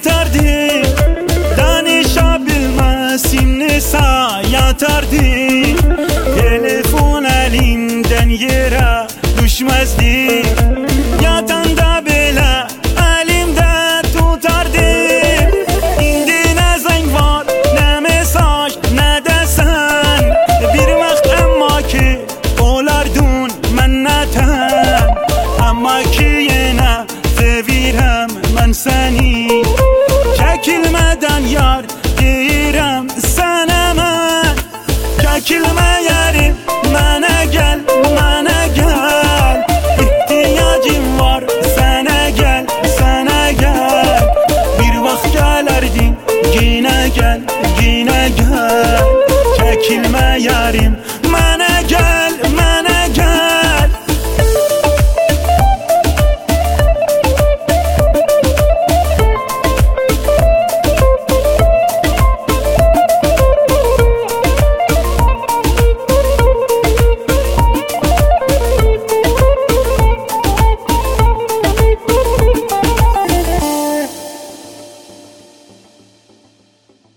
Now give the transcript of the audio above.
yatardı. Danışabilmezim nesa yatardı. Telefon elimden yere düşmezdi. Yatanda bile elimde tutardı. İndi ne zeng var ne mesaj ne desen. Bir vaxt emma ki olardun menneten. Ama ki yine sevirem ben seni. Çekilmeden yar deyirem sana ben. Çekilme